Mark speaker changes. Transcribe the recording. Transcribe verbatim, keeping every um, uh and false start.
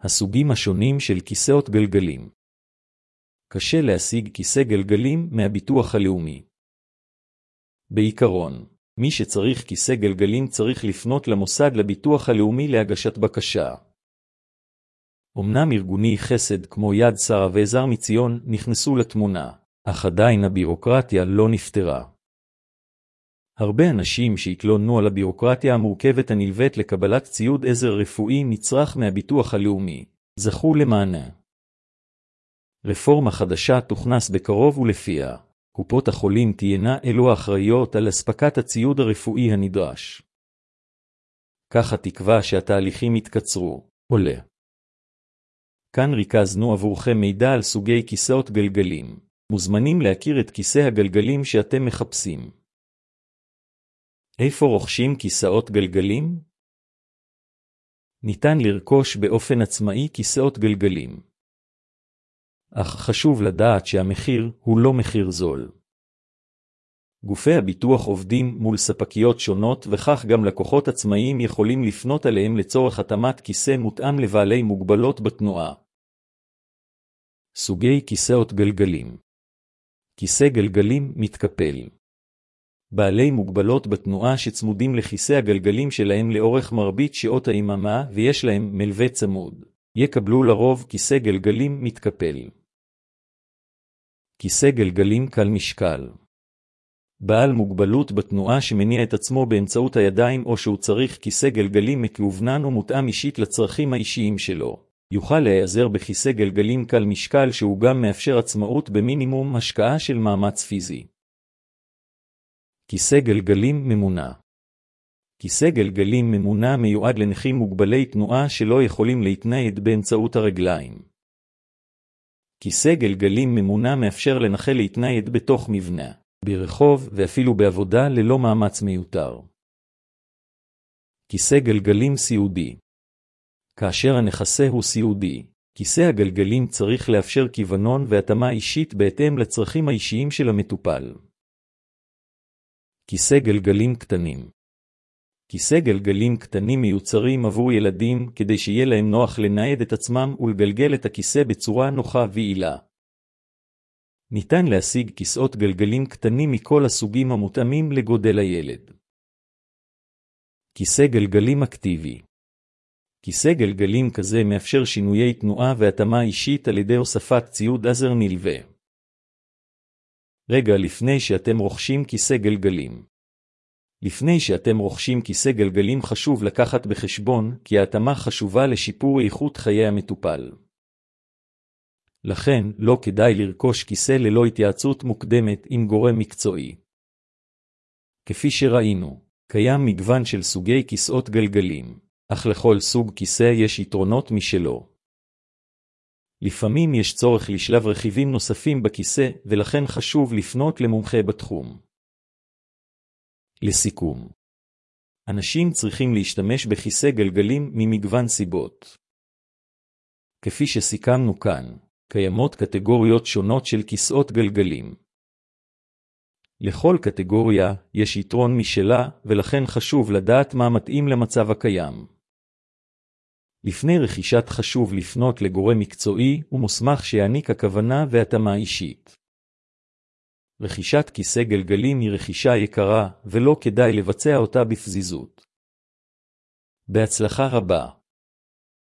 Speaker 1: הסוגים השונים של כיסאות גלגלים. קשה להשיג כיסא גלגלים מהביטוח הלאומי. בעיקרון, מי שצריך כיסא גלגלים צריך לפנות למוסד לביטוח הלאומי להגשת בקשה. אמנם ארגוני חסד כמו יד שרה ועזר מציון נכנסו לתמונה, אך עדיין הבירוקרטיה לא נפתרה. הרבה אנשים שהתלוננו על הבירוקרטיה המורכבת הנלווית לקבלת ציוד עזר רפואי נצרך מהביטוח הלאומי, זכו למענה. רפורמה חדשה תוכנס בקרוב ולפיה, קופות החולים תהיינה אלו האחראיות על אספקת הציוד הרפואי הנדרש. כך התקווה שהתהליכים יתקצרו, עולה. כאן ריכזנו עבורכם מידע על סוגי כיסאות גלגלים. מוזמנים להכיר את כיסא הגלגלים שאתם מחפשים. איפה רוכשים כיסאות גלגלים? ניתן לרכוש באופן עצמאי כיסאות גלגלים. אך חשוב לדעת שהמחיר הוא לא מחיר זול. גופי הביטוח עובדים מול ספקיות שונות וכך גם לקוחות עצמאיים יכולים לפנות עליהם לצורך התאמת כיסא מותאם לבעלי מוגבלות בתנועה. סוגי כיסאות גלגלים. כיסא גלגלים מתקפל. בעלי מוגבלות בתנועה שצמודים לכיסא הגלגלים שלהם לאורך מרבית שעות היממה ויש להם מלווה צמוד, יקבלו לרוב כיסא גלגלים מתקפל. כיסא גלגלים קל משקל. בעל מוגבלות בתנועה שמניע את עצמו באמצעות הידיים או שהוא צריך כיסא גלגלים מכוונן ומותאם אישית לצרכים האישיים שלו, יוכל להיעזר בכיסא גלגלים קל משקל שהוא גם מאפשר עצמאות במינימום השקעה של מאמץ פיזי. כיסא גלגלים ממונע. כיסא גלגלים ממונע מיועד לנכים מוגבלי תנועה שלא יכולים להתנייד באמצעות הרגליים. כיסא גלגלים ממונע מאפשר לנכה להתנייד בתוך מבנה, ברחוב ואפילו בעבודה ללא מאמץ מיותר. כיסא גלגלים סיעודי. כאשר הנכסה הוא סיעודי, כיסא הגלגלים צריך לאפשר כיוונון והתאמה אישית בהתאם לצרכים האישיים של המטופל. כיסא גלגלים קטנים. כיסא גלגלים קטנים מיוצרים עבור ילדים כדי שיהיה להם נוח לנייד את עצמם ולגלגל את הכיסא בצורה נוחה ויעילה. ניתן להשיג כיסאות גלגלים קטנים מכל הסוגים המותאמים לגודל הילד. כיסא גלגלים אקטיבי. כיסא גלגלים כזה מאפשר שינויי תנועה והתאמה אישית על ידי הוספת ציוד עזר נלווה. רגע לפני שאתם רוכשים כיסא גלגלים. לפני שאתם רוכשים כיסא גלגלים חשוב לקחת בחשבון כי ההתאמה חשובה לשיפור איכות חיי המטופל. לכן לא כדאי לרכוש כיסא ללא התייעצות מוקדמת עם גורם מקצועי. כפי שראינו, קיים מגוון של סוגי כיסאות גלגלים, אך לכל סוג כיסא יש יתרונות משלו. לפעמים יש צורך לשלב רכיבים נוספים בכיסא ולכן חשוב לפנות למומחה בתחום. לסיכום, אנשים צריכים להשתמש בכיסא גלגלים ממגוון סיבות. כפי שסיכמנו כאן, קיימות קטגוריות שונות של כיסאות גלגלים. לכל קטגוריה יש יתרון משלה ולכן חשוב לדעת מה מתאים למצב הקיים. לפני רכישת חשוב לפנות לגורם מקצועי ומוסמך שיעניק הכוונה והתאמה אישית. רכישת כיסא גלגלים היא רכישה יקרה ולא כדאי לבצע אותה בפזיזות. בהצלחה רבה.